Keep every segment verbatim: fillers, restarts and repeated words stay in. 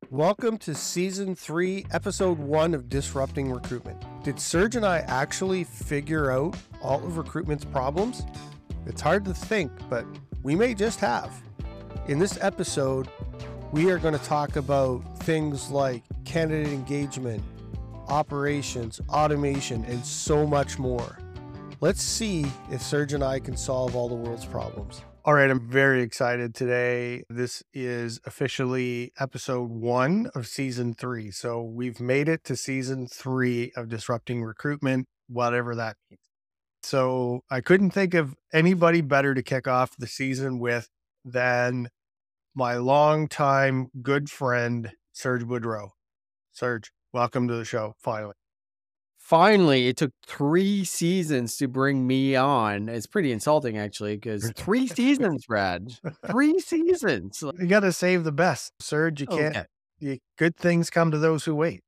Welcome to Season three, Episode one of Disrupting Recruitment. Did Serge and I actually figure out all of recruitment's problems? It's hard to think, but we may just have. In this episode, we are going to talk about things like candidate engagement, operations, automation, and so much more. Let's see if Serge and I can solve all the world's problems. All right, I'm very excited today. This is officially episode one of season three. So we've made it to season three of Disrupting Recruitment, whatever that means. So I couldn't think of anybody better to kick off the season with than my longtime good friend, Serge Boudreau. Serge, welcome to the show, finally. Finally, it took three seasons to bring me on. It's pretty insulting, actually, because three seasons, Brad. Three seasons. You got to save the best, Serge. You can't. Okay. You, good things come to those who wait.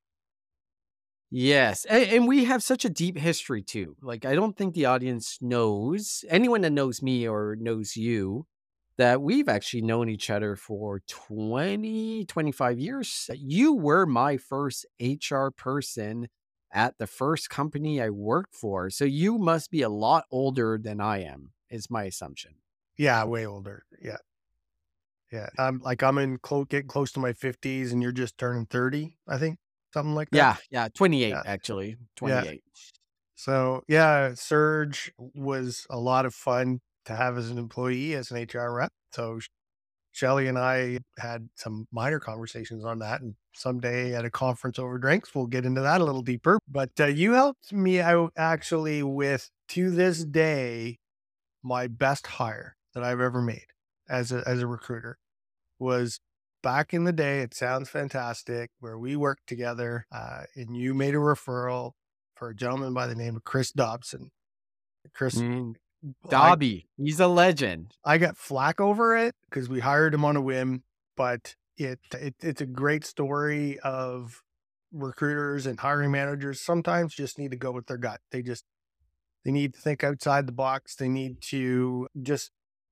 Yes. And, and we have such a deep history, too. Like, I don't think the audience knows, anyone that knows me or knows you, that we've actually known each other for twenty, twenty-five years. You were my first H R person at the first company I worked for. So you must be a lot older than I am, is my assumption. Yeah, way older. Yeah. Yeah. I'm like, I'm in close, getting close to my fifties and you're just turning thirty, I think. Something like that. Yeah. Yeah. twenty-eight, yeah. actually. twenty-eight. Yeah. So yeah, Serge was a lot of fun to have as an employee, as an H R rep. So Shelly and I had some minor conversations on that, and someday at a conference over drinks, we'll get into that a little deeper. But uh, you helped me out actually with, to this day, my best hire that I've ever made as a, as a recruiter was back in the day. It sounds fantastic, where we worked together uh, and you made a referral for a gentleman by the name of Chris Dobson. Chris, Mm. Dobby, I, he's a legend. I got flack over it because we hired him on a whim, but it, it it's a great story of recruiters and hiring managers sometimes just need to go with their gut. They just, they need to think outside the box. They need to just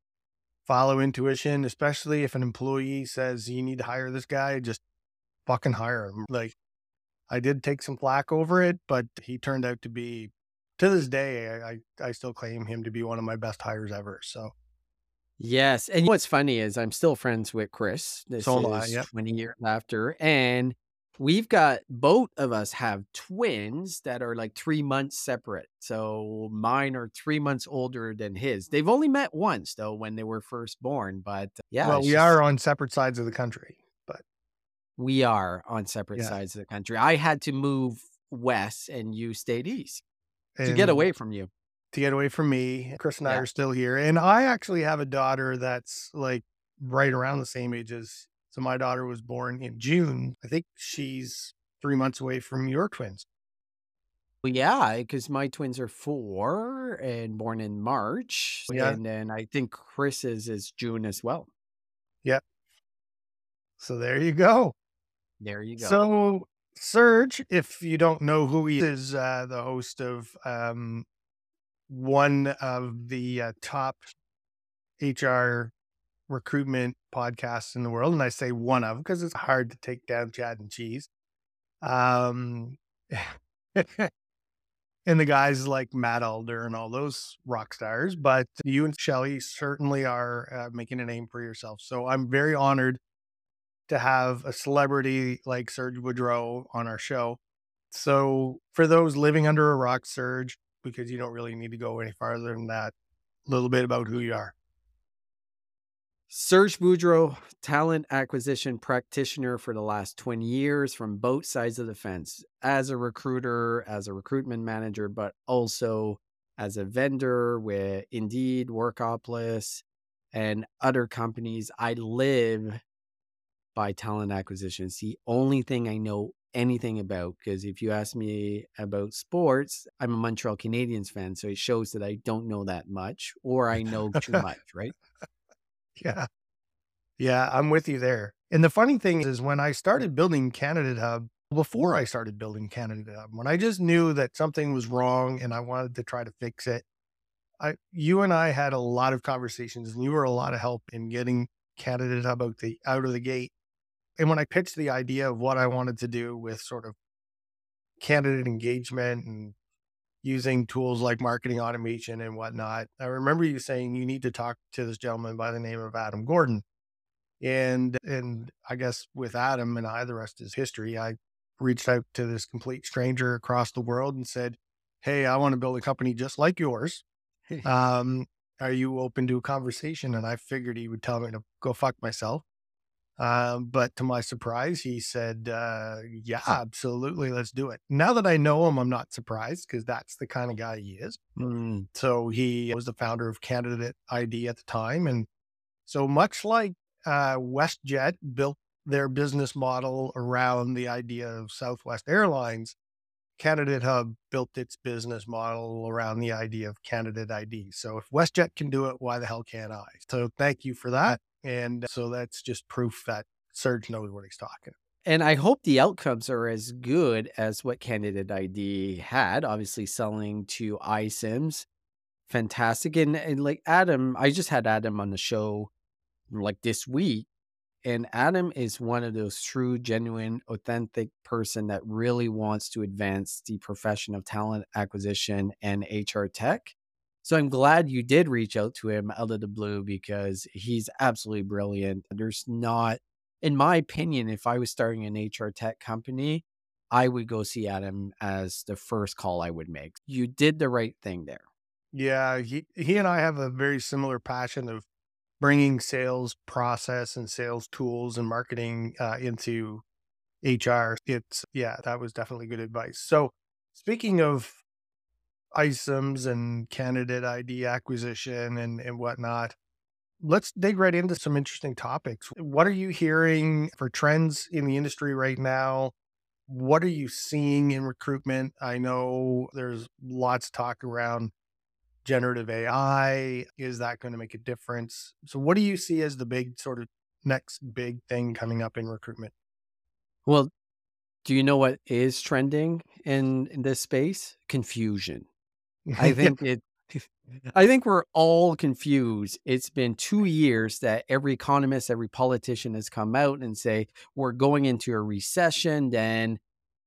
follow intuition, especially if an employee says you need to hire this guy, just fucking hire him. Like, I did take some flack over it, but he turned out to be, to this day, I, I still claim him to be one of my best hires ever. So, yes. And what's funny is I'm still friends with Chris. This so is I, yeah. twenty years after. And we've got, both of us have twins that are like three months separate. So mine are three months older than his. They've only met once, though, when they were first born. But yeah. Well, we just, are on separate sides of the country, but. We are on separate Yeah. sides of the country. I had to move west and you stayed east. To And get away from you. To get away from me. Chris and I Yeah. are still here. And I actually have a daughter that's like right around the same age as, so my daughter was born in June. I think she's three months away from your twins. Well, yeah, because my twins are four and born in March. Yeah. And then I think Chris's is June as well. Yep. So there you go. There you go. So Serge, if you don't know who he is, uh, the host of um, one of the uh, top H R recruitment podcasts in the world. And I say one of, because it's hard to take down Chad and Cheese. Um, and the guys like Matt Alder and all those rock stars. But you and Shelly certainly are uh, making a name for yourself. So I'm very honored to have a celebrity like Serge Boudreau on our show. So for those living under a rock, Serge, because you don't really need to go any farther than that, a little bit about who you are. Serge Boudreau, talent acquisition practitioner for the last twenty years from both sides of the fence, as a recruiter, as a recruitment manager, but also as a vendor with Indeed, Workopolis, and other companies. I live by talent acquisition. It's the only thing I know anything about, because if you ask me about sports, I'm a Montreal Canadiens fan. So it shows that I don't know that much, or I know too much, right? Yeah. Yeah, I'm with you there. And the funny thing is, when I started building Candidate Hub, before I started building Candidate Hub, when I just knew that something was wrong and I wanted to try to fix it, I, you and I had a lot of conversations, and you were a lot of help in getting Candidate Hub out the out of the gate. And when I pitched the idea of what I wanted to do with sort of candidate engagement and using tools like marketing automation and whatnot, I remember you saying you need to talk to this gentleman by the name of Adam Gordon. And and I guess with Adam and I, the rest is history. I reached out to this complete stranger across the world and said, "Hey, I want to build a company just like yours. Um, are you open to a conversation?" And I figured he would tell me to go fuck myself. Um, but to my surprise, he said, uh, "Yeah, absolutely, let's do it." Now that I know him, I'm not surprised because that's the kind of guy he is. Mm. So he was the founder of Candidate I D at the time, and so much like uh, WestJet built their business model around the idea of Southwest Airlines, Candidate Hub built its business model around the idea of Candidate I D. So if WestJet can do it, why the hell can't I? So thank you for that. And so that's just proof that Serge knows what he's talking. And I hope the outcomes are as good as what Candidate I D had, obviously selling to iCIMS. Fantastic. And, and like Adam, I just had Adam on the show like this week. And Adam is one of those true, genuine, authentic person that really wants to advance the profession of talent acquisition and H R tech. So I'm glad you did reach out to him out of the blue because he's absolutely brilliant. There's not, in my opinion, if I was starting an H R tech company, I would go see Adam as the first call I would make. You did the right thing there. Yeah, he, he and I have a very similar passion of bringing sales process and sales tools and marketing uh, into H R. It's, yeah, that was definitely good advice. So speaking of iCIMS and candidate I D acquisition and, and whatnot, let's dig right into some interesting topics. What are you hearing for trends in the industry right now? What are you seeing in recruitment? I know there's lots of talk around generative A I. Is that going to make a difference? So what do you see as the big sort of next big thing coming up in recruitment? Well, do you know what is trending in, in this space? Confusion. I Yeah. think it I think we're all confused. It's been two years that every economist, every politician has come out and say we're going into a recession, then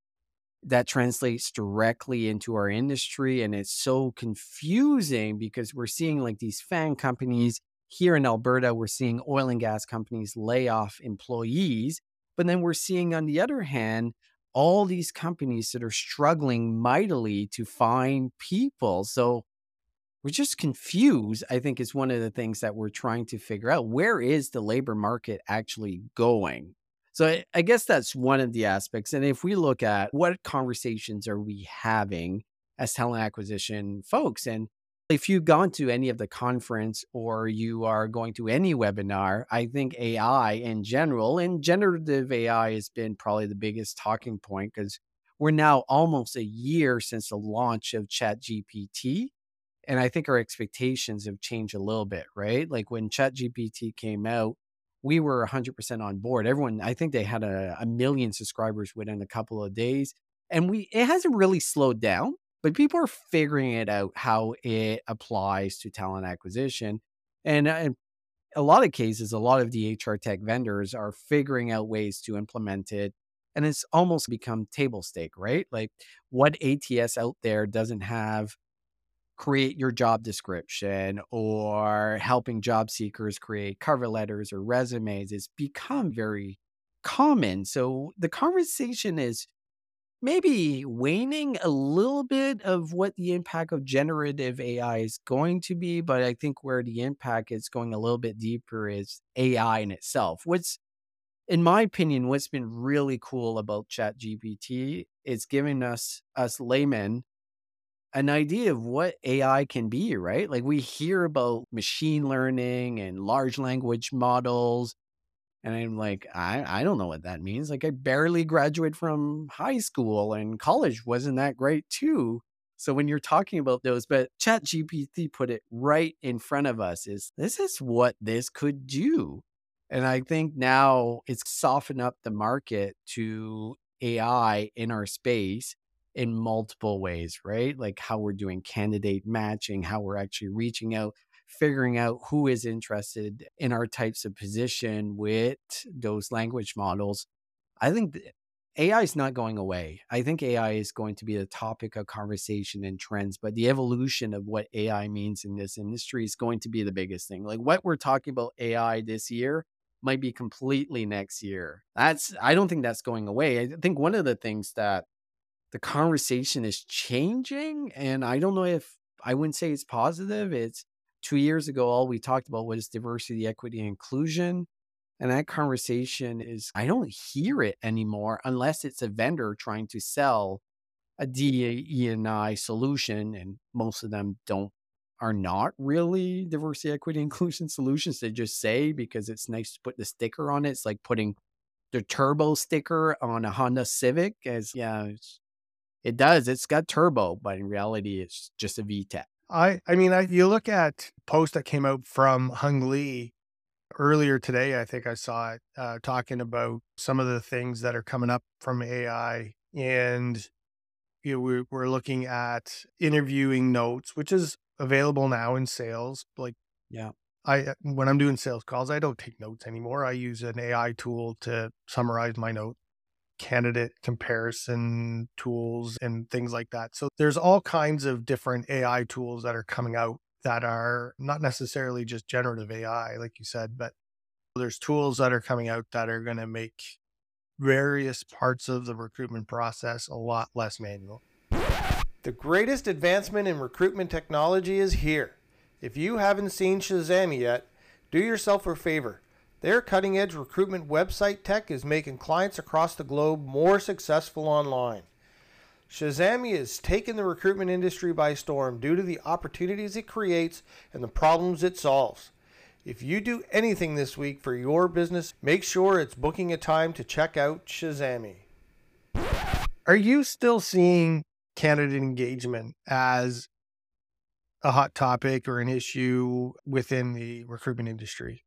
that translates directly into our industry, and it's so confusing because we're seeing like these fan companies here in Alberta, we're seeing oil and gas companies lay off employees, but then we're seeing on the other hand all these companies that are struggling mightily to find people. So we're just confused, I think, is one of the things that we're trying to figure out. Where is the labor market actually going? So I, I guess that's one of the aspects. And if we look at what conversations are we having as talent acquisition folks, and if you've gone to any of the conference or you are going to any webinar, I think A I in general and generative A I has been probably the biggest talking point because we're now almost a year since the launch of ChatGPT. And I think our expectations have changed a little bit, right? Like when ChatGPT came out, we were one hundred percent on board. Everyone, I think they had a, a million subscribers within a couple of days. And we, it hasn't really slowed down, but people are figuring it out how it applies to talent acquisition. And uh, in a lot of cases, a lot of the H R tech vendors are figuring out ways to implement it. And it's almost become table stake, right? Like what A T S out there doesn't have create your job description or helping job seekers create cover letters or resumes has become very common. So the conversation is maybe waning a little bit of what the impact of generative A I is going to be, but I think where the impact is going a little bit deeper is A I in itself. What's in my opinion, what's been really cool about ChatGPT is giving us us laymen an idea of what A I can be, right? Like we hear about machine learning and large language models. And I'm like, I, I don't know what that means. Like I barely graduated from high school and college wasn't that great too. So when you're talking about those, but ChatGPT put it right in front of us is this is what this could do. And I think now it's softened up the market to A I in our space in multiple ways, right? Like how we're doing candidate matching, how we're actually reaching out, figuring out who is interested in our types of position with those language models, I think th- A I is not going away. I think A I is going to be the topic of conversation and trends, but the evolution of what A I means in this industry is going to be the biggest thing. Like what we're talking about A I this year might be completely next year. That's, I don't think that's going away. I think one of the things that the conversation is changing, and I don't know if I wouldn't say it's positive. It's two years ago, all we talked about was diversity, equity, and inclusion. And that conversation is, I don't hear it anymore unless it's a vendor trying to sell a D E and I solution. And most of them don't, are not really diversity, equity, inclusion solutions. They just say because it's nice to put the sticker on it. It's like putting the turbo sticker on a Honda Civic as, yeah, it's, it does. It's got turbo, but in reality, it's just a V TEC. I, I mean, I, you look at a post that came out from Hung Lee earlier today. I think I saw it uh, talking about some of the things that are coming up from A I, and you know, we're, we're looking at interviewing notes, which is available now in sales. Like, Yeah. I, when I'm doing sales calls, I don't take notes anymore. I use an A I tool to summarize my note, candidate comparison tools and things like that. So there's all kinds of different A I tools that are coming out that are not necessarily just generative A I, like you said, but there's tools that are coming out that are going to make various parts of the recruitment process a lot less manual. The greatest advancement in recruitment technology is here. If you haven't seen Shazami yet, do yourself a favor. Their cutting-edge recruitment website tech is making clients across the globe more successful online. Shazami has taken the recruitment industry by storm due to the opportunities it creates and the problems it solves. If you do anything this week for your business, make sure it's booking a time to check out Shazami. Are you still seeing candidate engagement as a hot topic or an issue within the recruitment industry?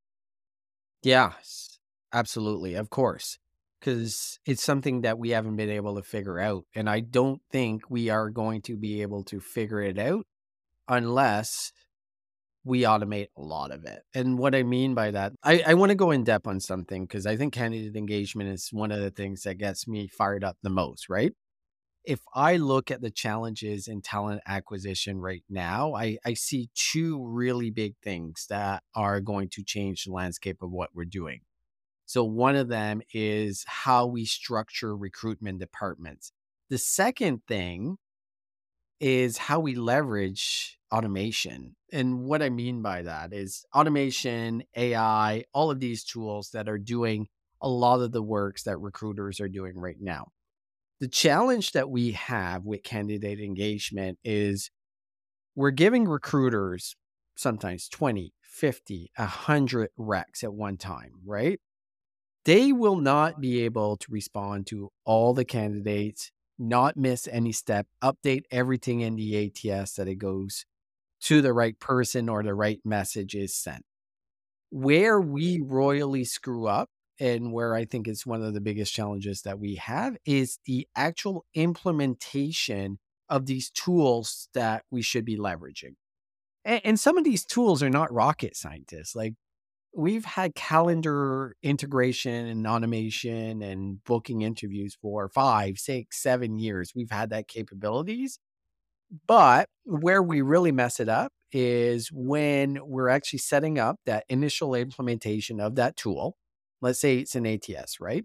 Yes, absolutely. Of course, because it's something that we haven't been able to figure out. And I don't think we are going to be able to figure it out unless we automate a lot of it. And what I mean by that, I, I want to go in depth on something because I think candidate engagement is one of the things that gets me fired up the most, right? If I look at the challenges in talent acquisition right now, I, I see two really big things that are going to change the landscape of what we're doing. So one of them is how we structure recruitment departments. The second thing is how we leverage automation. And what I mean by that is automation, A I, all of these tools that are doing a lot of the works that recruiters are doing right now. The challenge that we have with candidate engagement is we're giving recruiters sometimes twenty, fifty, one hundred recs at one time, right? They will not be able to respond to all the candidates, not miss any step, update everything in the A T S that it goes to the right person or the right message is sent. Where we royally screw up, and where I think it's one of the biggest challenges that we have, is the actual implementation of these tools that we should be leveraging. And, and some of these tools are not rocket scientists. Like we've had calendar integration and automation and booking interviews for five, six, seven years. We've had that capabilities. But where we really mess it up is when we're actually setting up that initial implementation of that tool. Let's say it's an A T S, right?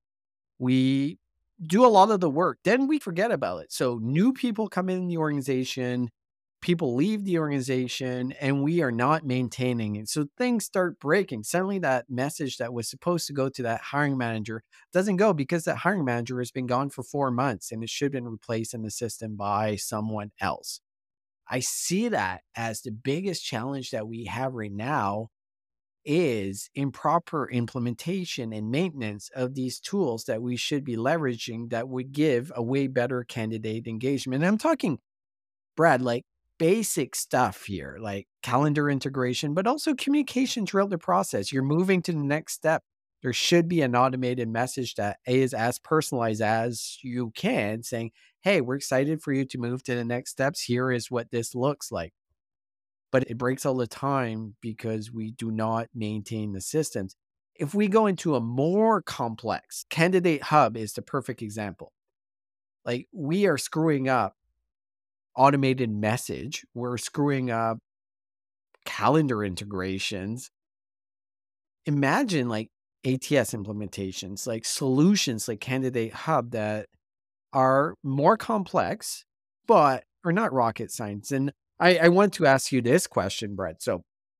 We do a lot of the work, then we forget about it. So new people come in the organization, people leave the organization, and we are not maintaining it. So things start breaking. Suddenly that message that was supposed to go to that hiring manager doesn't go because that hiring manager has been gone for four months and it should have been replaced in the system by someone else. I see that as the biggest challenge that we have right now is improper implementation and maintenance of these tools that we should be leveraging that would give a way better candidate engagement. And I'm talking, Brad, like basic stuff here, like calendar integration, but also communication throughout the process. You're moving to the next step. There should be an automated message that is as personalized as you can, saying, hey, we're excited for you to move to the next steps. Here is what this looks like. but it breaks all the time because we do not maintain the systems. If we go into a more complex, Candidate Hub is the perfect example. Like, we are screwing up automated message, we're screwing up calendar integrations. Imagine like A T S implementations, like solutions like Candidate Hub that are more complex, but are not rocket science. And I, I want to ask you this question, Brett. So,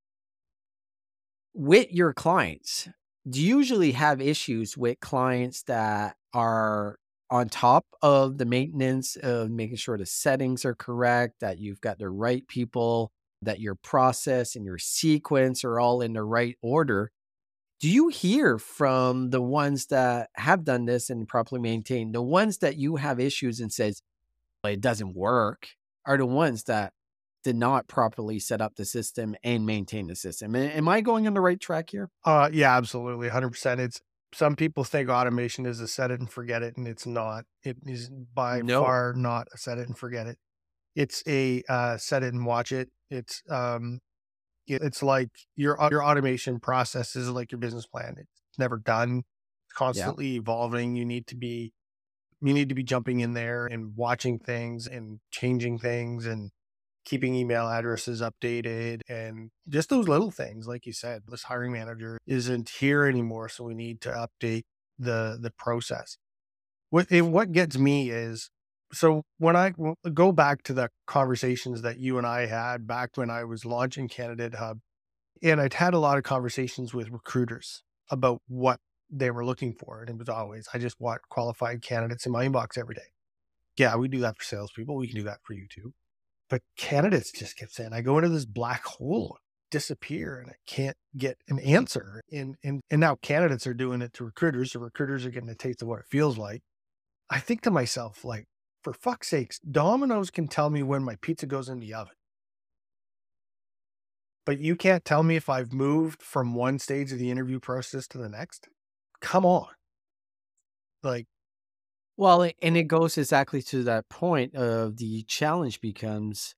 with your clients, do you usually have issues with clients that are on top of the maintenance of making sure the settings are correct, that you've got the right people, that your process and your sequence are all in the right order? Do you hear from the ones that have done this and properly maintained, the ones that you have issues and says, "Well, it doesn't work," are the ones that did not properly set up the system and maintain the system? A- Am I going on the right track here? Uh, yeah, absolutely, one hundred percent. It's some people think automation is a set it and forget it, and it's not. It is by No. far not a set it and forget it. It's a uh, set it and watch it. It's um, it- it's like your au- your automation process is like your business plan. It's never done. It's Yeah. constantly evolving. You need to be you need to be jumping in there and watching things and changing things and keeping email addresses updated and just those little things. Like you said, this hiring manager isn't here anymore, so we need to update the the process. What and what gets me is, so when I w- go back to the conversations that you and I had back when I was launching Candidate Hub, and I'd had a lot of conversations with recruiters about what they were looking for. And it was always, I just want qualified candidates in my inbox every day. Yeah, we do that for salespeople. We can do that for you too. But candidates just kept saying, I go into this black hole, disappear, and I can't get an answer. And, and, and now candidates are doing it to recruiters. So recruiters are getting a taste of what it feels like. I think to myself, like, for fuck's sakes, Domino's can tell me when my pizza goes in the oven, but you can't tell me if I've moved from one stage of the interview process to the next. Come on. Like, Well, a- and it goes exactly to that point of the challenge becomes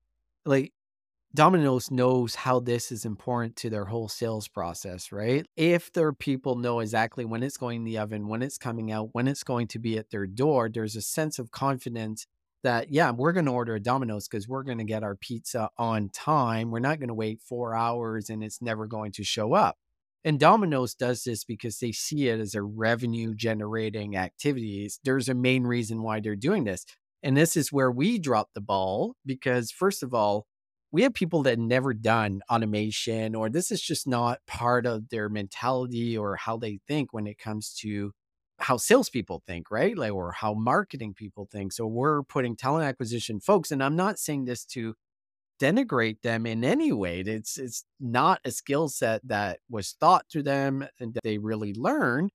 like Domino's knows how this is important to their whole sales process, right? If their people know exactly when it's going in the oven, when it's coming out, when it's going to be at their door, there's a sense of confidence that, yeah, we're going to order a Domino's because we're going to get our pizza on time. We're not going to wait four hours and it's never going to show up. And Domino's does this because they see it as a revenue generating activities. There's a main reason why they're doing this. And this is where we drop the ball because, first of all, we have people that never done automation, or this is just not part of their mentality or how they think when it comes to how salespeople think, right? Like, or how marketing people think. So we're putting talent acquisition folks, and I'm not saying this to denigrate them in any way. It's it's not a skill set that was taught to them and that they really learned.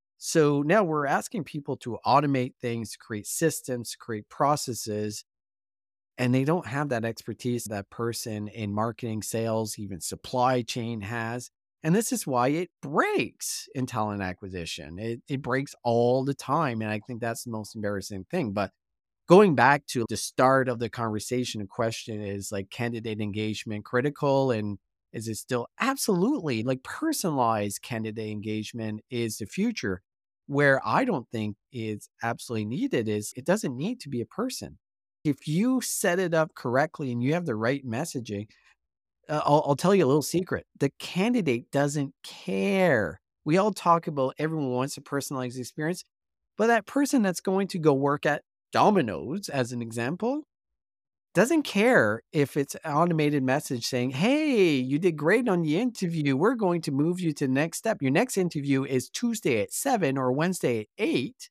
So now we're asking people to automate things, create systems, create processes, and they don't have that expertise that person in marketing, sales, even supply chain has. And this is why it breaks in talent acquisition. It, it breaks all the time. And I think that's the most embarrassing thing. But going back to the start of the conversation, the question is like, candidate engagement critical? And is it still? Absolutely? Like, personalized candidate engagement is the future. Where I don't think is absolutely needed is it doesn't need to be a person. If you set it up correctly and you have the right messaging, uh, I'll, I'll tell you a little secret. The candidate doesn't care. We all talk about everyone wants a personalized experience, but that person that's going to go work at Domino's, as an example, doesn't care if it's an automated message saying, "Hey, you did great on the interview. We're going to move you to the next step. Your next interview is Tuesday at seven or Wednesday at eight,"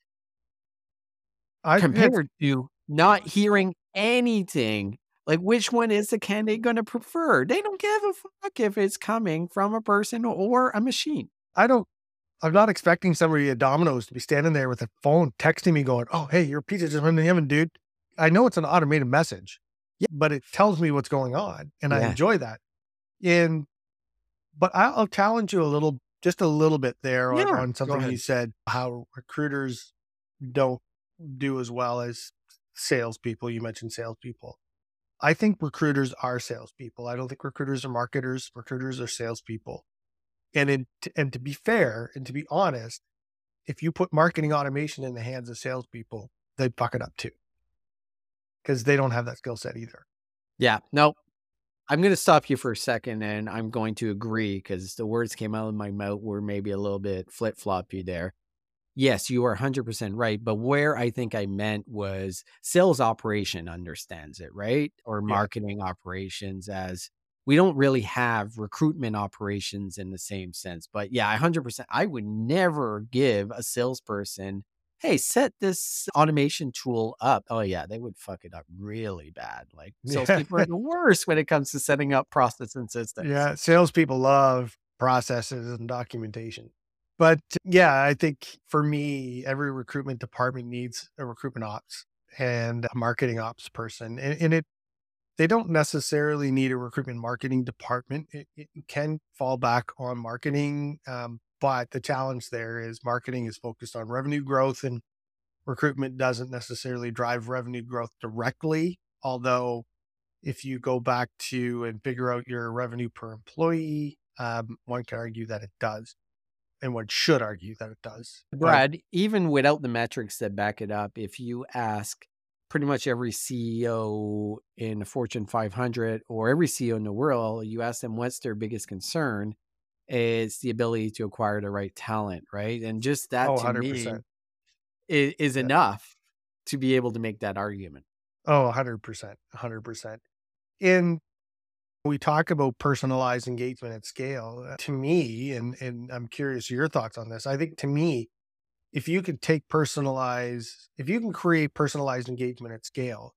I think it's, compared to not hearing anything. Like, which one is the candidate going to prefer? They don't give a fuck if it's coming from a person or a machine. I don't, I'm not expecting somebody at Domino's to be standing there with a phone texting me going, oh, hey, your pizza just went in the oven, dude. I know it's an automated message, Yeah. but it tells me what's going on. And I Yeah. enjoy that. And, but I- I'll challenge you a little, just a little bit there on, Yeah. on Go something you ahead. said, how recruiters don't do as well as salespeople. You mentioned salespeople. I think recruiters are salespeople. I don't think recruiters are marketers. Recruiters are salespeople. And in, and to be fair and to be honest, if you put marketing automation in the hands of salespeople, they'd fuck it up too, because they don't have that skill set either. Yeah. No, I'm going to stop you for a second and I'm going to agree because the words came out of my mouth were maybe a little bit flip floppy there. Yes, you are one hundred percent right. But where I think I meant was sales operation understands it, right? Or Yeah. marketing operations, as we don't really have recruitment operations in the same sense. But yeah, one hundred percent. I would never give a salesperson, hey, set this automation tool up. Oh, yeah, they would fuck it up really bad. Like Yeah. salespeople are the worst when it comes to setting up process and systems. Yeah. Salespeople love processes and documentation. But yeah, I think for me, every recruitment department needs a recruitment ops and a marketing ops person. And, and it they don't necessarily need a recruitment marketing department. It, it can fall back on marketing. Um, but the challenge there is marketing is focused on revenue growth, and recruitment doesn't necessarily drive revenue growth directly. Although if you go back to and figure out your revenue per employee, um, one can argue that it does, and one should argue that it does. But Brad, even without the metrics that back it up, if you ask pretty much every C E O in the Fortune five hundred or every C E O in the world, you ask them what's their biggest concern, it's the ability to acquire the right talent, right? And just that oh, to me one hundred percent. is, is Yeah. enough to be able to make that argument. Oh, one hundred percent. one hundred percent. And we talk about personalized engagement at scale. Uh, To me, and and I'm curious your thoughts on this. I think to me, if you could take personalize, if you can create personalized engagement at scale,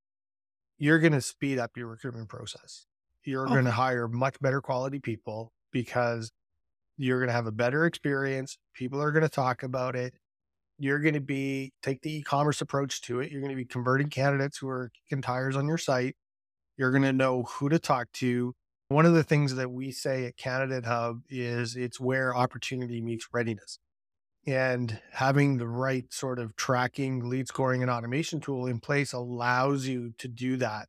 you're going to speed up your recruitment process. You're Oh, going to hire much better quality people because you're going to have a better experience. People are going to talk about it. You're going to be take the e-commerce approach to it. You're going to be converting candidates who are kicking tires on your site. You're going to know who to talk to. One of the things that we say at Candidate Hub is it's where opportunity meets readiness. And having the right sort of tracking, lead scoring, and automation tool in place allows you to do that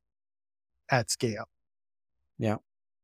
at scale. yeah.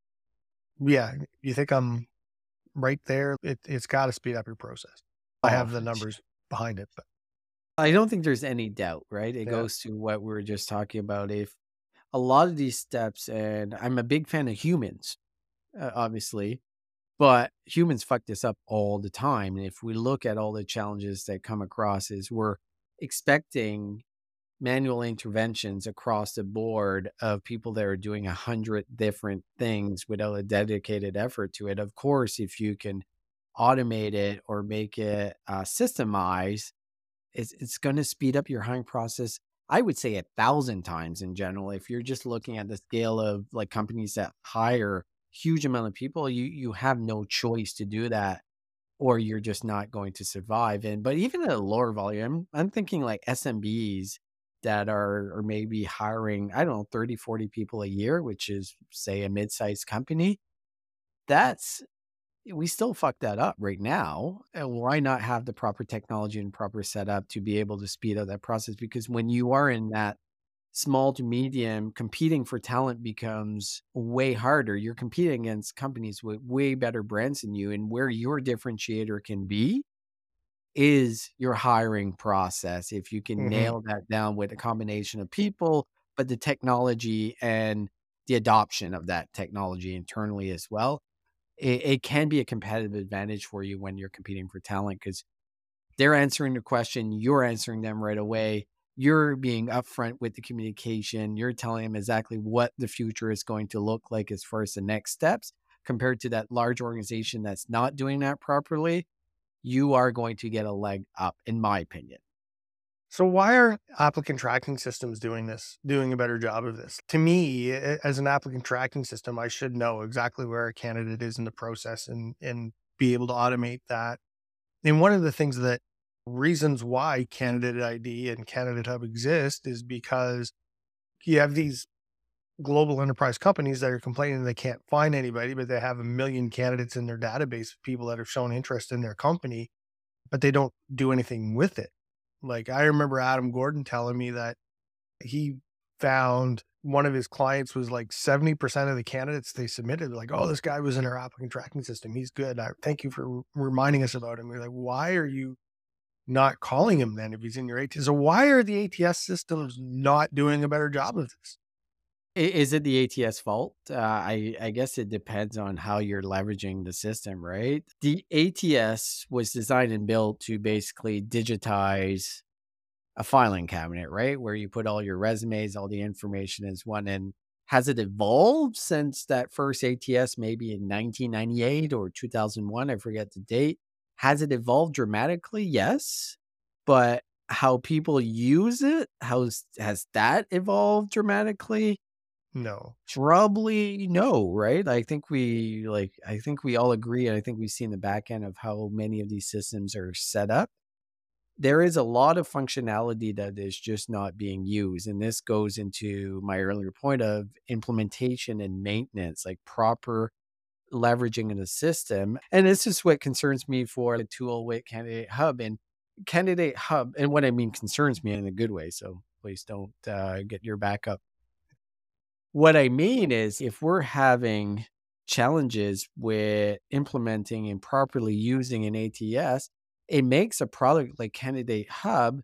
Yeah. You think I'm right there? It, it's got to speed up your process. I Oh, have the numbers behind it, but I don't think there's any doubt, right? It yeah. goes to what we were just talking about. If a lot of these steps, and I'm a big fan of humans, uh, obviously, but humans fuck this up all the time. And if we look at all the challenges that come across, is we're expecting manual interventions across the board of people that are doing a hundred different things without a dedicated effort to it. Of course, if you can automate it or make it uh, systemized, it's, it's going to speed up your hiring process. I would say a thousand times in general. If you're just looking at the scale of like companies that hire huge amount of people, you you have no choice to do that, or you're just not going to survive. And but even at a lower volume, I'm thinking like S M Bs that are or maybe hiring, I don't know, thirty, forty people a year, which is say a mid-sized company. That's we still fuck that up right now. And why not have the proper technology and proper setup to be able to speed up that process? Because when you are in that small to medium, competing for talent becomes way harder. You're competing against companies with way better brands than you. And where your differentiator can be is your hiring process. If you can Mm-hmm. nail that down with a combination of people, but the technology and the adoption of that technology internally as well, it, it can be a competitive advantage for you when you're competing for talent because they're answering the question, you're answering them right away. You're being upfront with the communication. You're telling them exactly what the future is going to look like as far as the next steps compared to that large organization that's not doing that properly. You are going to get a leg up, in my opinion. So why are applicant tracking systems doing this, doing a better job of this? To me, a- as an applicant tracking system, I should know exactly where a candidate is in the process and and be able to automate that. And one of the things that reasons why Candidate I D and Candidate Hub exist is because you have these global enterprise companies that are complaining they can't find anybody, but they have a million candidates in their database of people that have shown interest in their company, but they don't do anything with it. Like I remember Adam Gordon telling me that he found one of his clients was like seventy percent of the candidates they submitted, like, oh, this guy was in our applicant tracking system. He's good. I, thank you for reminding us about him. We're like, why are you not calling him then if he's in your A T S? So why are the A T S systems not doing a better job of this? I- Is it the A T S fault? Uh, I I guess it depends on how you're leveraging the system, right? The A T S was designed and built to basically digitize a filing cabinet, right? Where you put all your resumes, all the information is one. And has it evolved since that first A T S, maybe in nineteen ninety-eight or two thousand one? I forget the date. Has it evolved dramatically? Yes. But how people use it, how's has that evolved dramatically? No. Probably no, right? I think we like I think we all agree, and I think we've seen the back end of how many of these systems are set up. There is a lot of functionality that is just not being used. And this goes into my earlier point of implementation and maintenance, like proper leveraging in the system. And this is what concerns me for the tool with Candidate Hub. And Candidate Hub, and what I mean concerns me in a good way. So please don't uh, get your back up. What I mean is, if we're having challenges with implementing and properly using an A T S, it makes a product like Candidate Hub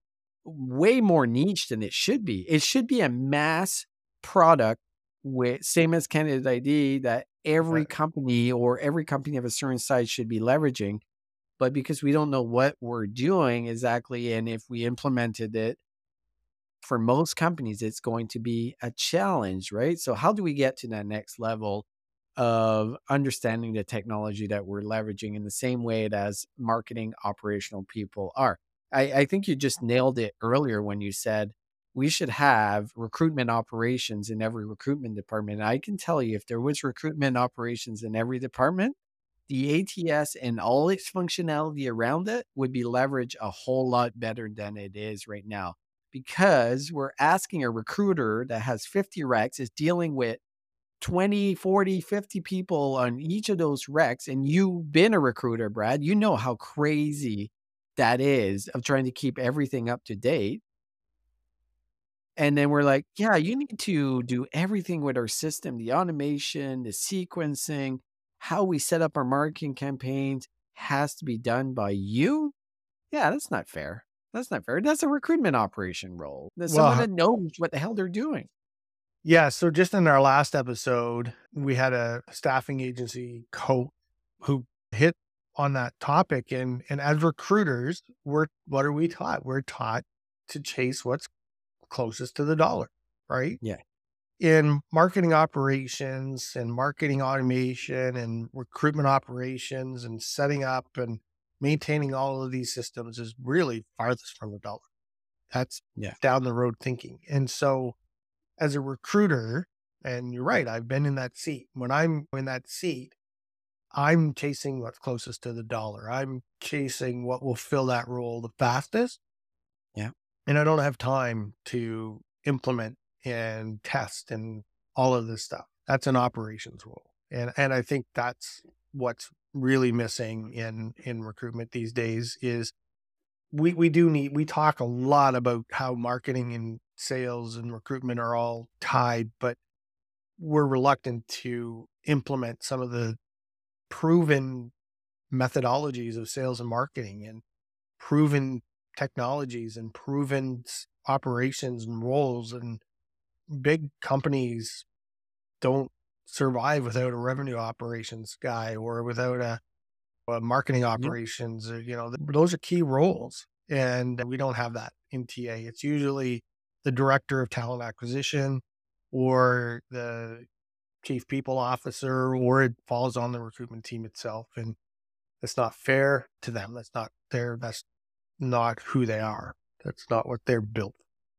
way more niche than it should be. It should be a mass product with same as Candidate I D that every Uh, company or every company of a certain size should be leveraging. But because we don't know what we're doing exactly, and if we implemented it for most companies, it's going to be a challenge, right? So how do we get to that next level of understanding the technology that we're leveraging in the same way as marketing operational people are? I, I think you just nailed it earlier when you said we should have recruitment operations in every recruitment department. I can tell you, if there was recruitment operations in every department, the A T S and all its functionality around it would be leveraged a whole lot better than it is right now, because we're asking a recruiter that has fifty recs, is dealing with twenty, forty, fifty people on each of those recs. And you've been a recruiter, Brad. You know how crazy that is of trying to keep everything up to date. And then we're like, yeah, you need to do everything with our system, the automation, the sequencing, how we set up our marketing campaigns has to be done by you. Yeah, that's not fair. That's not fair. That's a recruitment operation role. There's someone well, that knows what the hell they're doing. yeah. So just in our last episode, we had a staffing agency coach who hit on that topic. And, and as recruiters, we're, what are we taught? We're taught to chase what's closest to the dollar, right? Yeah. In marketing operations and marketing automation and recruitment operations and setting up and maintaining all of these systems is really farthest from the dollar. That's Yeah. down the road thinking. And so as a recruiter, and you're right, I've been in that seat. When I'm in that seat, I'm chasing what's closest to the dollar. I'm chasing what will fill that role the fastest. Yeah. And I don't have time to implement and test and all of this stuff. That's an operations role. And and I think that's what's really missing in in recruitment these days is we we do need we talk a lot about how marketing and sales and recruitment are all tied, but we're reluctant to implement some of the proven methodologies of sales and marketing and proven technologies and proven s- operations and roles. And big companies don't survive without a revenue operations guy or without a, a marketing Yeah. operations. Or, you know, th- those are key roles. And we don't have that in T A. It's usually the director of talent acquisition or the chief people officer, or it falls on the recruitment team itself. And it's not fair to them. That's not fair. That's not who they are. That's not what they're built.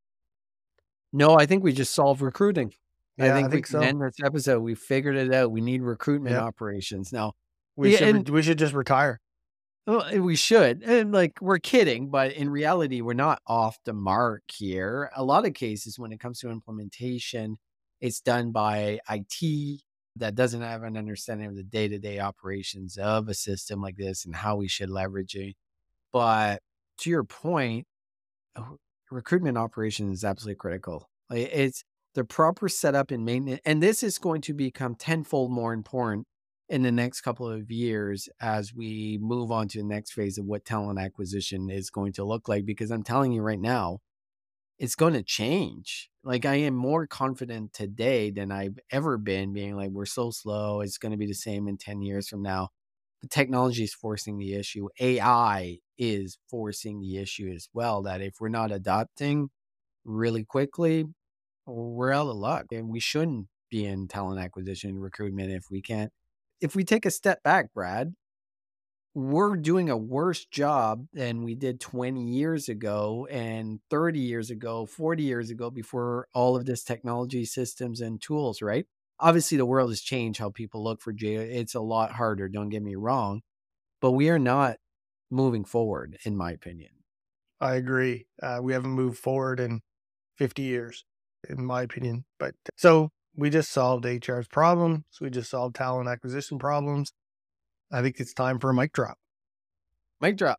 No, I think we just solved recruiting. I Yeah, I think we think can so. end this episode. We figured it out. We need recruitment Yeah, operations now. we Yeah, should re- and we should just retire. well, and we should. And like, we're kidding, but in reality, we're not off the mark here. A lot of cases, when it comes to implementation, it's done by I T that doesn't have an understanding of the day to day operations of a system like this and how we should leverage it. But to your point, uh, recruitment operations is absolutely critical. Like, it's the proper setup and maintenance, and this is going to become tenfold more important in the next couple of years as we move on to the next phase of what talent acquisition is going to look like. Because I'm telling you right now, it's going to change. Like, I am more confident today than I've ever been, being like, we're so slow. It's going to be the same in ten years from now. The technology is forcing the issue. A I is forcing the issue as well, that if we're not adopting really quickly, we're out of luck. And we shouldn't be in talent acquisition and recruitment if we can't. If we take a step back, Brad, we're doing a worse job than we did twenty years ago and thirty years ago, forty years ago, before all of this technology, systems, and tools, right? Obviously, the world has changed how people look for J. It's a lot harder, don't get me wrong, but we are not moving forward, in my opinion. I agree. Uh, we haven't moved forward in fifty years, in my opinion. But so we just solved H R's problems. We just solved talent acquisition problems. I think it's time for a mic drop. Mic drop.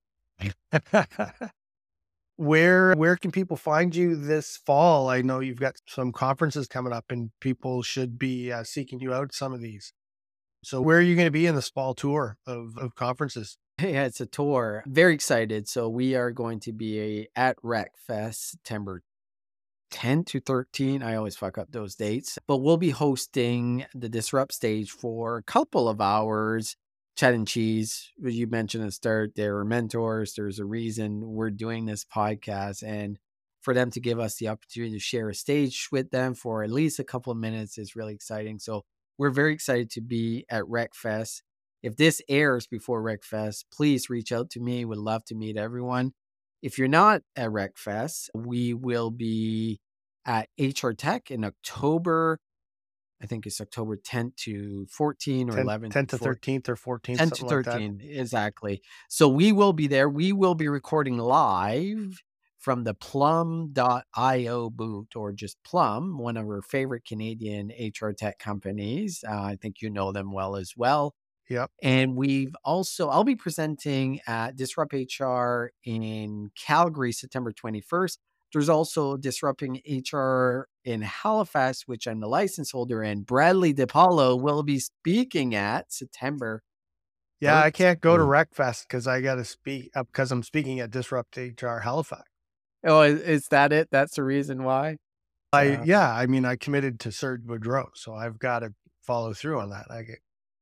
Where where can people find you this fall? I know you've got some conferences coming up and people should be uh, seeking you out some of these. So where are you going to be in this fall tour of, of conferences? Yeah, it's a tour. Very excited. So we are going to be at RecFest September tenth to thirteenth. I always fuck up those dates, but we'll be hosting the Disrupt stage for a couple of hours. Chad and Cheese, you mentioned at the start, they're mentors. There's a reason we're doing this podcast, and for them to give us the opportunity to share a stage with them for at least a couple of minutes is really exciting. So we're very excited to be at RecFest. If this airs before RecFest, please reach out to me. Would love to meet everyone. If you're not at RecFest, we will be at H R Tech in October. I think it's October tenth to fourteenth or ten, eleventh. tenth to thirteenth or fourteenth. ten to thirteenth, like exactly. So we will be there. We will be recording live from the plum dot io booth, or just Plum, one of our favorite Canadian H R tech companies. Uh, I think you know them well as well. Yep. And we've also, I'll be presenting at Disrupt H R in Calgary, September twenty-first. There's also Disrupting H R in Halifax, which I'm the license holder, and Bradley DePaulo will be speaking at September. Yeah, I can't go to RecFest because I got to speak up because I'm speaking at Disrupt H R Halifax. Oh, is, is that it? That's the reason why? I uh, yeah, I mean, I committed to Serge Boudreau, so I've got to follow through on that. I get.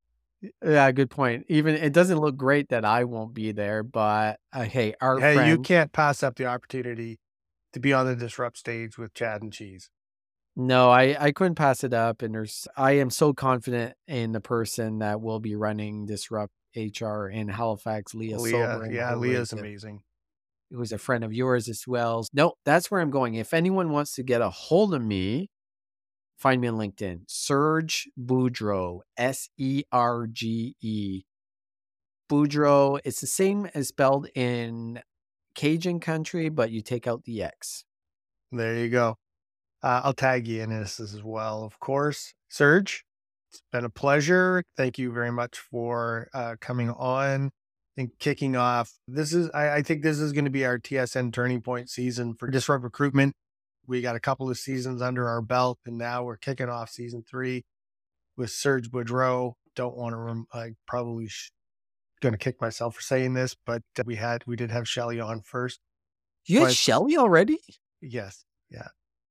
Yeah, good point. Even it doesn't look great that I won't be there, but uh, hey, our hey, friend, you can't pass up the opportunity to be on the Disrupt stage with Chad and Cheese. No, I, I couldn't pass it up. And there's, I am so confident in the person that will be running Disrupt H R in Halifax, Leah, Leah Sobering. yeah, Leah's amazing. Who's a friend of yours as well. No, that's where I'm going. If anyone wants to get a hold of me, find me on LinkedIn. Serge Boudreau, S E R G E. Boudreau, it's the same as spelled in Cajun country, but you take out the X. There you go. Uh, I'll tag you in this as well, of course. Serge, it's been a pleasure. Thank you very much for uh, coming on and kicking off. This is, I, I think this is going to be our T S N turning point season for Disrupt Recruitment. We got a couple of seasons under our belt, and now we're kicking off season three with Serge Boudreau. Don't want to, rem- I probably sh- going to kick myself for saying this, but we had, we did have Shelly on first. You had Shelly already? Yes. Yeah.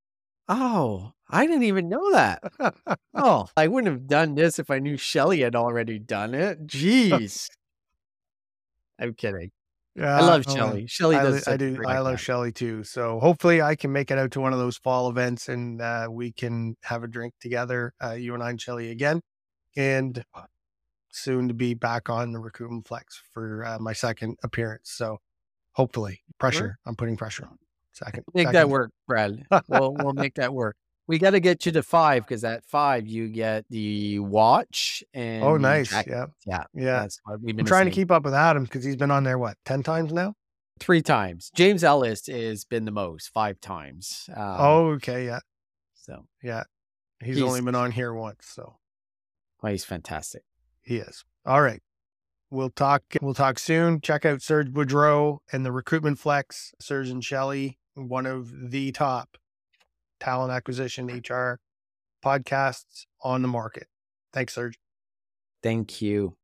Oh, I didn't even know that. Oh, I wouldn't have done this if I knew Shelly had already done it. Jeez. I'm kidding. Yeah, I love oh, Shelly. Shelly does. I, I do. I love Shelly too. So hopefully I can make it out to one of those fall events and uh, we can have a drink together, uh, you and I and Shelly again, and soon to be back on the Recruitment Flex for uh, my second appearance. So hopefully, pressure. Sure. I'm putting pressure on. Second, make second. that work, Brad. We'll we'll make that work. We got to get you to five because at five you get the watch and oh, nice, jacket. yeah, yeah, yeah. That's what we've been I'm trying saying. to keep up with Adam because he's been on there what ten times now. Three times. James Ellis has been the most, five times. Um, oh, okay, yeah. So yeah, he's, he's only been on here once. So, well, he's fantastic. He is. All right. We'll talk. We'll talk soon. Check out Serge Boudreau and the Recruitment Flex. Serge and Shelly, one of the top talent acquisition H R podcasts on the market. Thanks, Serge. Thank you.